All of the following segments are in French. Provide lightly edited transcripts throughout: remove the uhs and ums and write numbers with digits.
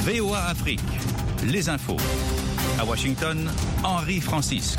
VOA Afrique, les infos. À Washington, Henri Francisque.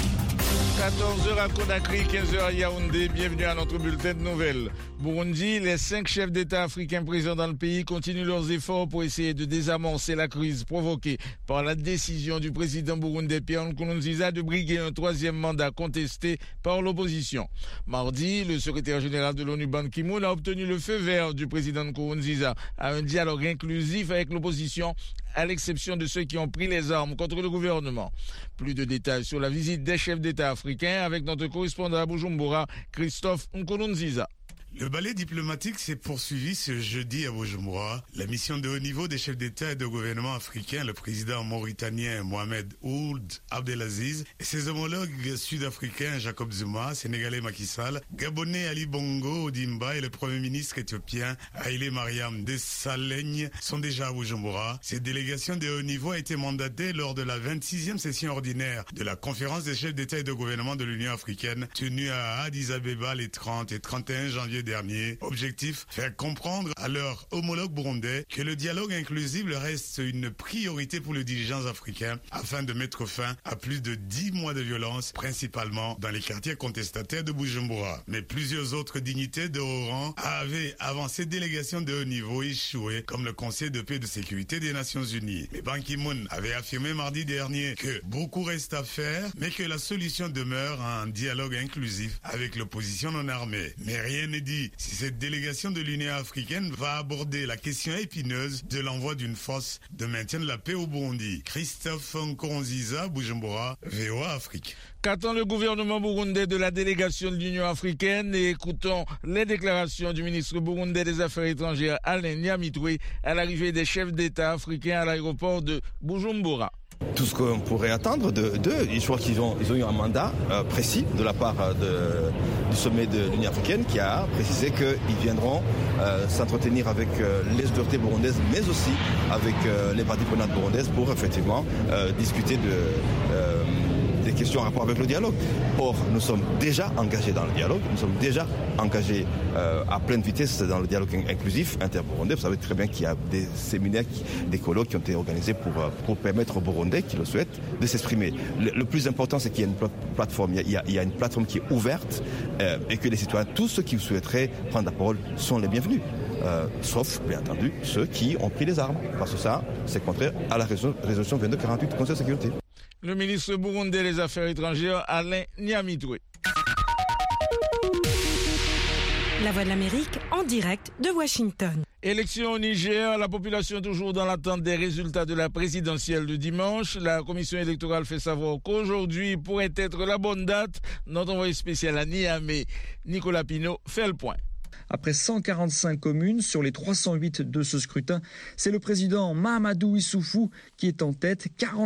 14h à Conakry, 15h à Yaoundé. Bienvenue à notre bulletin de nouvelles. Burundi, les 5 chefs d'État africains présents dans le pays continuent leurs efforts pour essayer de désamorcer la crise provoquée par la décision du président burundais Pierre Nkurunziza de briguer un 3e mandat contesté par l'opposition. Mardi, le secrétaire général de l'ONU Ban Ki-moon a obtenu le feu vert du président Nkurunziza à un dialogue inclusif avec l'opposition, à l'exception de ceux qui ont pris les armes contre le gouvernement. Plus de détails sur la visite des chefs d'État africains avec notre correspondant à Bujumbura, Christophe Nkurunziza. Le ballet diplomatique s'est poursuivi ce jeudi à Bujumbura. La mission de haut niveau des chefs d'État et de gouvernement africains, le président mauritanien Mohamed Ould Abdelaziz et ses homologues sud-africains Jacob Zuma, sénégalais Macky Sall, gabonais Ali Bongo Ondimba et le premier ministre éthiopien Haïlé Mariam Desalegn sont déjà à Bujumbura. Cette délégation de haut niveau a été mandatée lors de la 26e session ordinaire de la conférence des chefs d'État et de gouvernement de l'Union africaine tenue à Addis Abeba les 30 et 31 janvier dernier. Objectif, faire comprendre à leurs homologues burundais que le dialogue inclusif reste une priorité pour les dirigeants africains afin de mettre fin à plus de 10 mois de violence, principalement dans les quartiers contestataires de Bujumbura. Mais plusieurs autres dignités de haut rang avaient, avant cette délégation de haut niveau, échoué, comme le Conseil de paix et de sécurité des Nations Unies. Mais Ban Ki-moon avait affirmé mardi dernier que beaucoup reste à faire, mais que la solution demeure un dialogue inclusif avec l'opposition non armée. Mais rien n'est dit si cette délégation de l'Union africaine va aborder la question épineuse de l'envoi d'une force de maintien de la paix au Burundi. Christophe Nkurunziza, Bujumbura, VOA Afrique. Qu'attend le gouvernement burundais de la délégation de l'Union africaine? Et écoutons les déclarations du ministre burundais des Affaires étrangères Alain Nyamitwe à l'arrivée des chefs d'État africains à l'aéroport de Bujumbura. Tout ce qu'on pourrait attendre d'eux, je crois qu'ils ont eu un mandat précis de la part du sommet de l'Union africaine qui a précisé qu'ils viendront s'entretenir avec les autorités burundaises, mais aussi avec les parties prenantes burundaises pour effectivement discuter des questions en rapport avec le dialogue. Or, nous sommes déjà engagés dans le dialogue, nous sommes déjà engagés à pleine vitesse dans le dialogue inclusif interburundais. Vous savez très bien qu'il y a des séminaires, des colloques qui ont été organisés pour permettre aux Burundais qui le souhaitent de s'exprimer. Le plus important, c'est qu'il y a une plateforme, il y a une plateforme qui est ouverte et que les citoyens, tous ceux qui souhaiteraient prendre la parole, sont les bienvenus. Sauf, bien entendu, ceux qui ont pris les armes. Parce que ça, c'est contraire à la résolution 2248 du Conseil de sécurité. Le ministre burundais des Affaires étrangères, Alain Nyamitwe. La Voix de l'Amérique en direct de Washington. Élection au Niger, la population est toujours dans l'attente des résultats de la présidentielle de dimanche. La commission électorale fait savoir qu'aujourd'hui pourrait être la bonne date. Notre envoyé spécial à Niamey, Nicolas Pinault, fait le point. Après 145 communes sur les 308 de ce scrutin, c'est le président Mahamadou Issoufou qui est en tête,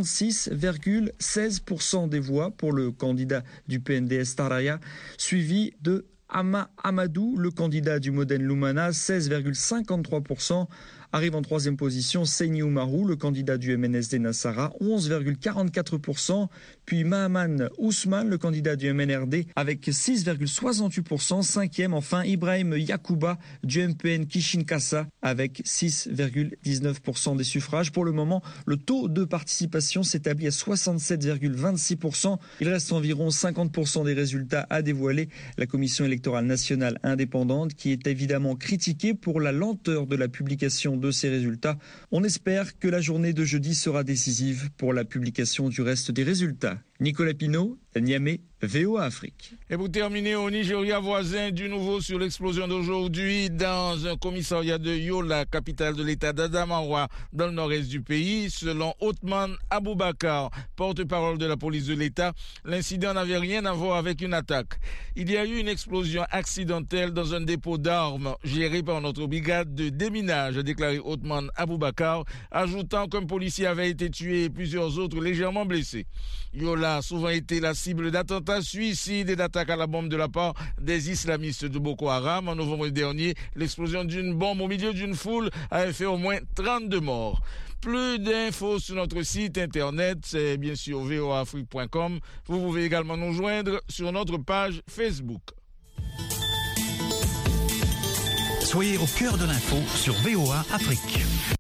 46,16% des voix pour le candidat du PNDS Taraya, suivi de Ama Amadou, le candidat du Modène Lumana, 16,53%. Arrive en troisième position Seyni Oumarou, le candidat du MNSD Nassara, 11,44%. Puis Mahaman Ousmane, le candidat du MNRD, avec 6,68%. Cinquième, enfin, Ibrahim Yakouba du MPN Kishinkasa, avec 6,19% des suffrages. Pour le moment, le taux de participation s'établit à 67,26%. Il reste environ 50% des résultats à dévoiler. La Commission électorale nationale indépendante, qui est évidemment critiquée pour la lenteur de la publication de ces résultats. On espère que la journée de jeudi sera décisive pour la publication du reste des résultats. Nicolas Pinault, Niamey, VOA Afrique. Et pour terminer, au Nigeria voisin, du nouveau sur l'explosion d'aujourd'hui dans un commissariat de Yola, capitale de l'état d'Adamawa, dans le nord-est du pays. Selon Othman Aboubakar, porte-parole de la police de l'état, l'incident n'avait rien à voir avec une attaque. Il y a eu une explosion accidentelle dans un dépôt d'armes géré par notre brigade de déminage, a déclaré Othman Aboubakar, ajoutant qu'un policier avait été tué et plusieurs autres légèrement blessés. Yola a souvent été la cible d'attentats suicides et d'attaques à la bombe de la part des islamistes de Boko Haram. En novembre dernier, l'explosion d'une bombe au milieu d'une foule avait fait au moins 32 morts. Plus d'infos sur notre site internet, c'est bien sûr voaafrique.com. Vous pouvez également nous joindre sur notre page Facebook. Soyez au cœur de l'info sur VOA Afrique.